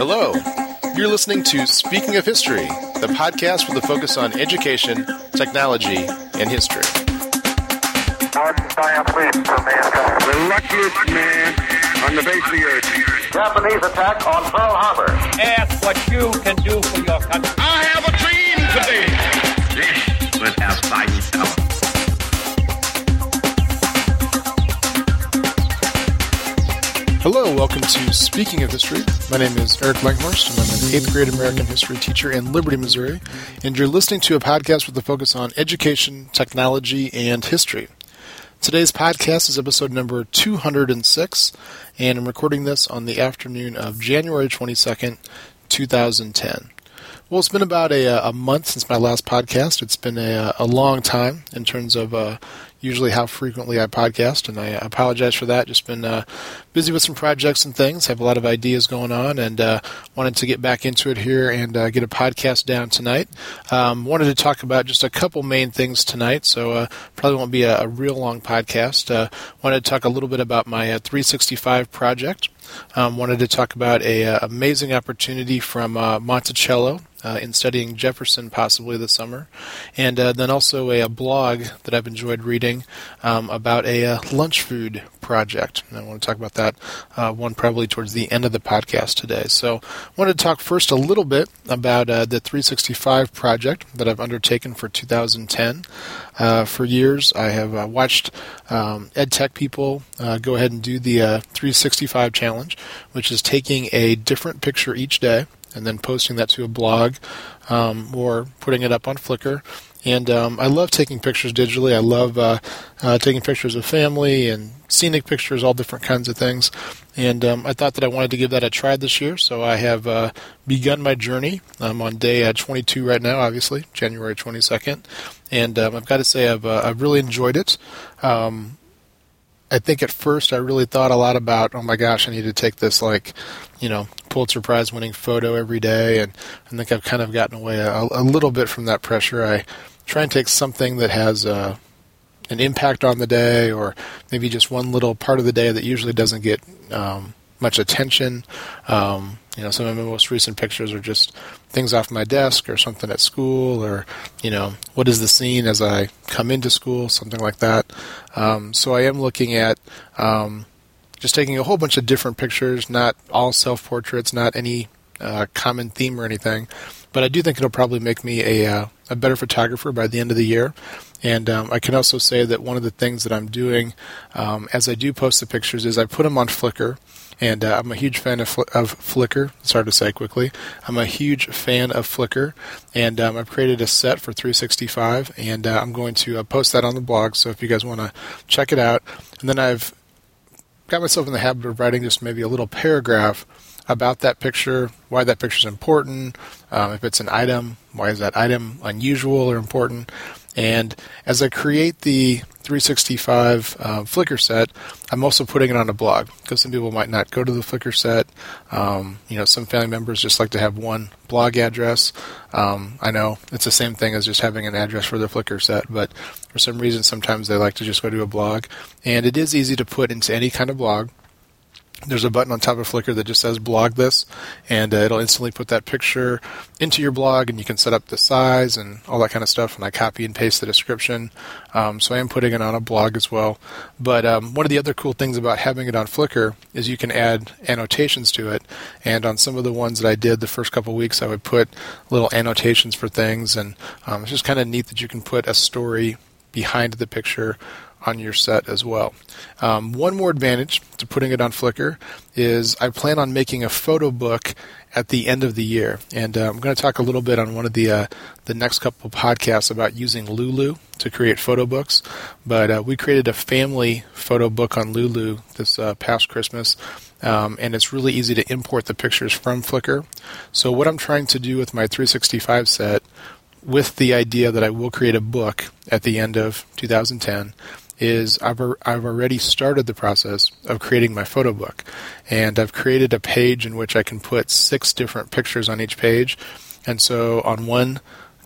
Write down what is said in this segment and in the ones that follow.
Hello. You're listening to Speaking of History, the podcast with a focus on education, technology, and history. One giant leap for mankind. The luckiest man on the face of the earth. Japanese attack on Pearl Harbor. Ask what you can do for your country. I have a dream today. This was our fighting power. Hello, welcome to Speaking of History. My name is Eric Langhorst, and I'm an 8th grade American history teacher in Liberty, Missouri, and you're listening to a podcast with a focus on education, technology, and history. Today's podcast is episode number 206, and I'm recording this on the afternoon of January 22nd, 2010. Well, it's been about a month since my last podcast. It's been a long time in terms of usually how frequently I podcast, and I apologize for that. Just been busy with some projects and things. Have a lot of ideas going on, and wanted to get back into it here and get a podcast down tonight. Wanted to talk about just a couple main things tonight, so probably won't be a real long podcast. Wanted to talk a little bit about my 365 project. Wanted to talk about an amazing opportunity from Monticello in studying Jefferson possibly this summer, and then also a blog that I've enjoyed reading about a lunch food project. And I want to talk about that one probably towards the end of the podcast today. So I wanted to talk first a little bit about the 365 project that I've undertaken for 2010. For years, I have watched EdTech people go ahead and do the 365 challenge, which is taking a different picture each day and then posting that to a blog or putting it up on Flickr. And I love taking pictures digitally. I love taking pictures of family and scenic pictures, all different kinds of things. And I thought that I wanted to give that a try this year, so I have begun my journey. I'm on day 22 right now, obviously, January 22nd. And I've got to say I've really enjoyed it. I think at first I really thought a lot about, oh my gosh, I need to take this Pulitzer Prize winning photo every day, and I think I've kind of gotten away a little bit from that pressure. I try and take something that has an impact on the day, or maybe just one little part of the day that usually doesn't get much attention. Some of my most recent pictures are just things off my desk or something at school, or, what is the scene as I come into school, something like that. So I am looking at just taking a whole bunch of different pictures, not all self-portraits, not any common theme or anything, but I do think it'll probably make me a better photographer by the end of the year. And I can also say that one of the things that I'm doing as I do post the pictures is I put them on Flickr. And I'm a huge fan of Flickr. It's hard to say quickly. I'm a huge fan of Flickr, and I've created a set for 365, and I'm going to post that on the blog, so if you guys want to check it out. And then I've got myself in the habit of writing just maybe a little paragraph about that picture, why that picture is important, if it's an item, why is that item unusual or important. And as I create the 365 Flickr set, I'm also putting it on a blog, because some people might not go to the Flickr set. Some family members just like to have one blog address. I know it's the same thing as just having an address for the Flickr set, but for some reason sometimes they like to just go to a blog. And it is easy to put into any kind of blog. There's a button on top of Flickr that just says blog this, and it'll instantly put that picture into your blog, and you can set up the size and all that kind of stuff, and I copy and paste the description. So I am putting it on a blog as well. But one of the other cool things about having it on Flickr is you can add annotations to it, and on some of the ones that I did the first couple weeks, I would put little annotations for things, and it's just kind of neat that you can put a story behind the picture on your set as well. One more advantage to putting it on Flickr is I plan on making a photo book at the end of the year, and I'm going to talk a little bit on one of the next couple podcasts about using Lulu to create photo books. But we created a family photo book on Lulu this past Christmas, and it's really easy to import the pictures from Flickr. So what I'm trying to do with my 365 set, with the idea that I will create a book at the end of 2010, is I've already started the process of creating my photo book. And I've created a page in which I can put 6 different pictures on each page. And so on one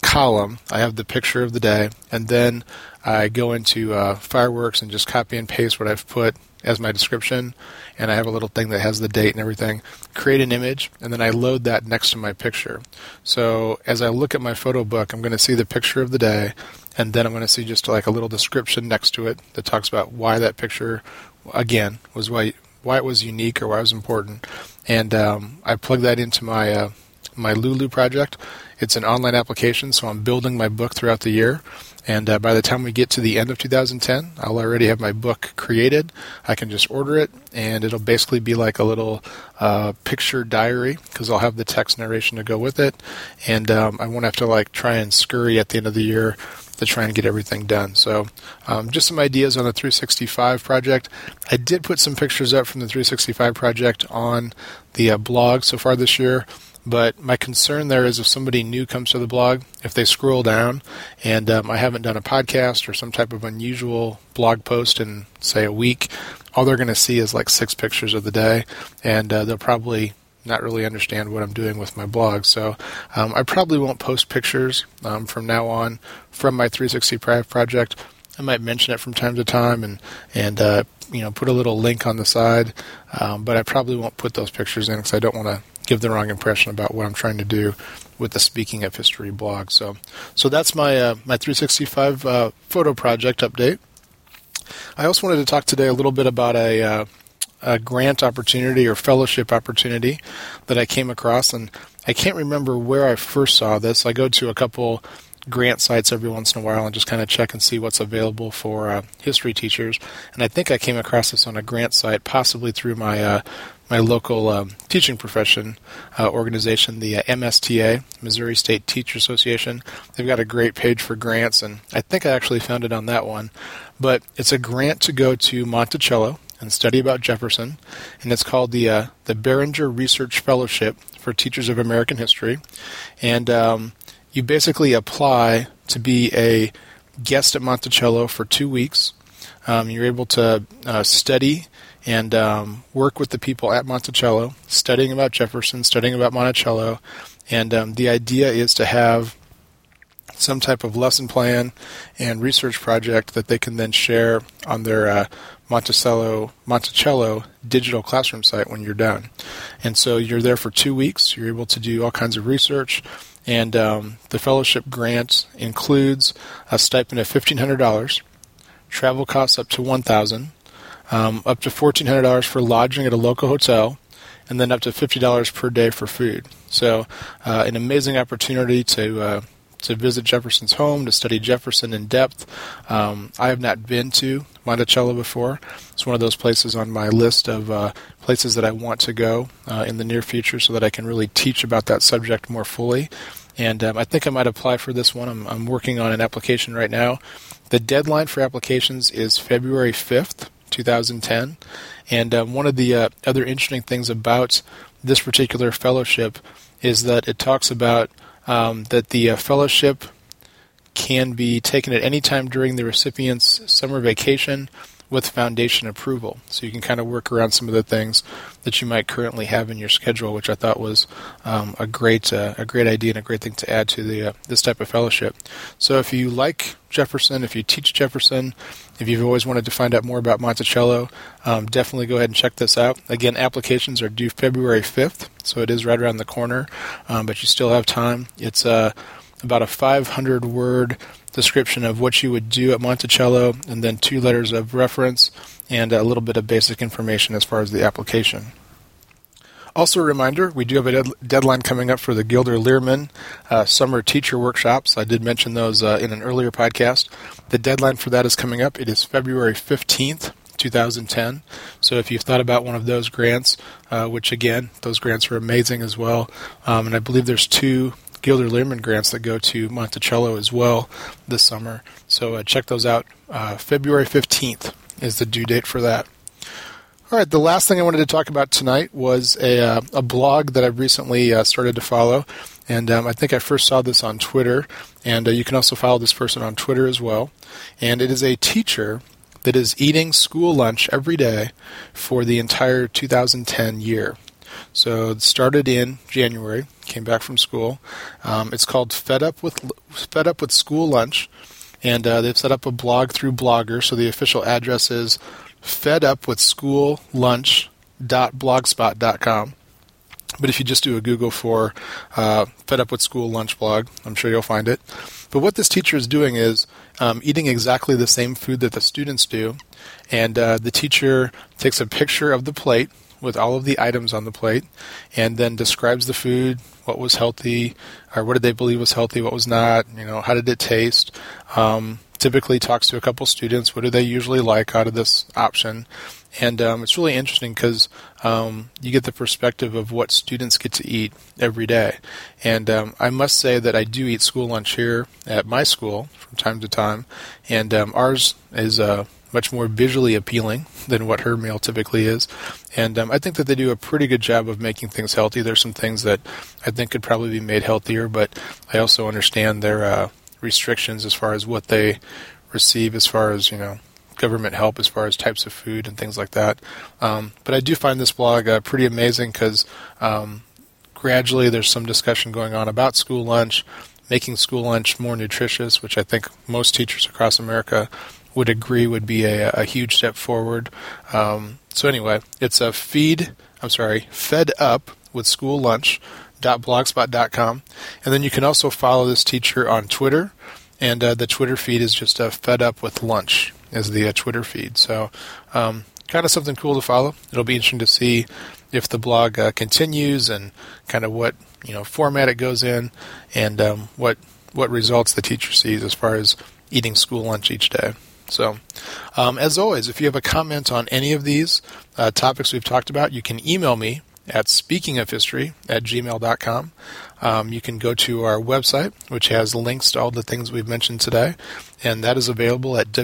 column, I have the picture of the day, and then I go into Fireworks and just copy and paste what I've put as my description, and I have a little thing that has the date and everything. Create an image, and then I load that next to my picture. So as I look at my photo book, I'm going to see the picture of the day, and then I'm going to see just like a little description next to it that talks about why that picture, again, was why it was unique or why it was important. And I plug that into my my Lulu project. It's an online application, so I'm building my book throughout the year. And by the time we get to the end of 2010, I'll already have my book created. I can just order it, and it'll basically be like a little picture diary, because I'll have the text narration to go with it. And I won't have to like try and scurry at the end of the year to try and get everything done. So just some ideas on the 365 project. I did put some pictures up from the 365 project on the blog so far this year. But my concern there is if somebody new comes to the blog, if they scroll down and I haven't done a podcast or some type of unusual blog post in, say, a week, all they're going to see is like 6 pictures of the day, and they'll probably not really understand what I'm doing with my blog. So I probably won't post pictures from now on from my 365 project. I might mention it from time to time and put a little link on the side, but I probably won't put those pictures in because I don't want to give the wrong impression about what I'm trying to do with the Speaking of History blog. So that's my my 365 photo project update. I also wanted to talk today a little bit about a grant opportunity or fellowship opportunity that I came across, and I can't remember where I first saw this. I go to a couple grant sites every once in a while and just kind of check and see what's available for history teachers, and I think I came across this on a grant site, possibly through my my local teaching profession organization, the MSTA, Missouri State Teacher Association. They've got a great page for grants, and I think I actually found it on that one. But it's a grant to go to Monticello and study about Jefferson, and it's called the Barringer Research Fellowship for Teachers of American History. And you basically apply to be a guest at Monticello for 2 weeks. You're able to study and work with the people at Monticello, studying about Jefferson, studying about Monticello, and the idea is to have some type of lesson plan and research project that they can then share on their Monticello digital classroom site when you're done. And so you're there for 2 weeks. You're able to do all kinds of research, and the fellowship grant includes a stipend of $1,500, travel costs up to $1,000, up to $1,400 for lodging at a local hotel, and then up to $50 per day for food. So an amazing opportunity to visit Jefferson's home, to study Jefferson in depth. I have not been to Monticello before. It's one of those places on my list of places that I want to go in the near future so that I can really teach about that subject more fully. And I think I might apply for this one. I'm working on an application right now. The deadline for applications is February 5th. 2010, and one of the other interesting things about this particular fellowship is that it talks about that the fellowship can be taken at any time during the recipient's summer vacation with foundation approval. So you can kind of work around some of the things that you might currently have in your schedule, which I thought was a great idea and a great thing to add to this type of fellowship. So if you like Jefferson, if you teach Jefferson, if you've always wanted to find out more about Monticello, definitely go ahead and check this out. Again, applications are due February 5th, so it is right around the corner, but you still have time. It's about a 500-word description of what you would do at Monticello, and then 2 letters of reference and a little bit of basic information as far as the application. Also a reminder, we do have a deadline coming up for the Gilder Lehrman Summer Teacher Workshops. I did mention those in an earlier podcast. The deadline for that is coming up. It is February 15th, 2010. So if you've thought about one of those grants, which again, those grants are amazing as well, and I believe there's 2 Gilder Lehrman grants that go to Monticello as well this summer. So check those out. February 15th is the due date for that. All right, the last thing I wanted to talk about tonight was a blog that I've recently started to follow, and I think I first saw this on Twitter, and you can also follow this person on Twitter as well. And it is a teacher that is eating school lunch every day for the entire 2010 year. So it started in January, came back from school. It's called Fed Up with School Lunch, and they've set up a blog through Blogger. So the official address is fedupwithschoollunch.blogspot.com. But if you just do a Google for Fed Up with School Lunch blog, I'm sure you'll find it. But what this teacher is doing is eating exactly the same food that the students do. And the teacher takes a picture of the plate with all of the items on the plate and then describes the food, what was healthy, or what did they believe was healthy, what was not, how did it taste. Typically talks to a couple students, what do they usually like out of this option. And it's really interesting because you get the perspective of what students get to eat every day. And I must say that I do eat school lunch here at my school from time to time. And ours is much more visually appealing than what her meal typically is. And I think that they do a pretty good job of making things healthy. There's some things that I think could probably be made healthier, but I also understand their restrictions as far as what they receive as far as, government help as far as types of food and things like that. But I do find this blog pretty amazing because gradually there's some discussion going on about school lunch, making school lunch more nutritious, which I think most teachers across America would agree would be a huge step forward. So anyway, it's a Fed Up with School Lunch.blogspot.com. And then you can also follow this teacher on Twitter. And the Twitter feed is just Fed Up with Lunch as the Twitter feed. So kind of something cool to follow. It'll be interesting to see if the blog continues and kind of what format it goes in and what results the teacher sees as far as eating school lunch each day. So as always, if you have a comment on any of these topics we've talked about, you can email me at speakingofhistory@gmail.com. You can go to our website, which has links to all the things we've mentioned today, and that is available at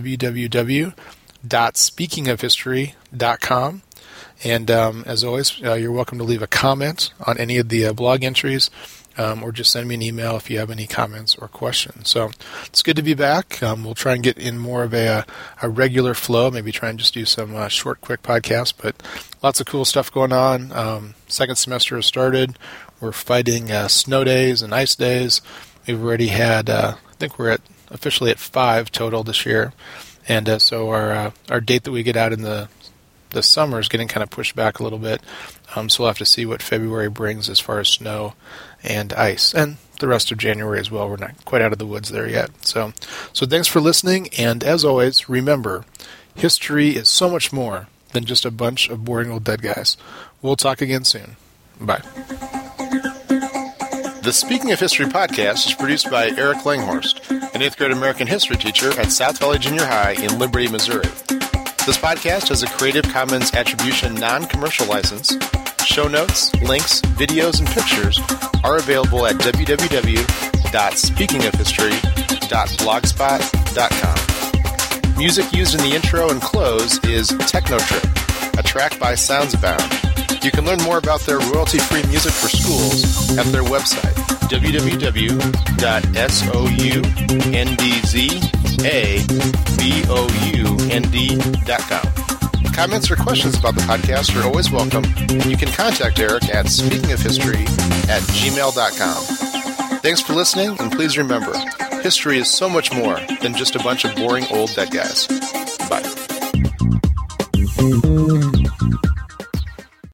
www.speakingofhistory.com. And as always, you're welcome to leave a comment on any of the blog entries, or just send me an email if you have any comments or questions. So it's good to be back. We'll try and get in more of a regular flow, maybe try and just do some short, quick podcasts, but lots of cool stuff going on. Second semester has started. We're fighting snow days and ice days. We've already had, I think we're officially at 5 total this year. And so our date that we get out in the summer is getting kind of pushed back a little bit. So we'll have to see what February brings as far as snow and ice, and the rest of January as well. We're not quite out of the woods there yet. So thanks for listening, and as always, remember, history is so much more than just a bunch of boring old dead guys. We'll talk again soon. Bye. The Speaking of History podcast is produced by Eric Langhorst, an 8th grade American history teacher at South Valley Junior High in Liberty, Missouri. This podcast has a Creative Commons Attribution Non-Commercial License. Show notes, links, videos, and pictures are available at www.speakingofhistory.blogspot.com. Music used in the intro and close is Techno Trip, a track by Soundsabound. You can learn more about their royalty-free music for schools at their website, www.soundzabound.com. Comments or questions about the podcast are always welcome, and you can contact Eric at speakingofhistory@gmail.com. Thanks for listening, and please remember, history is so much more than just a bunch of boring old dead guys.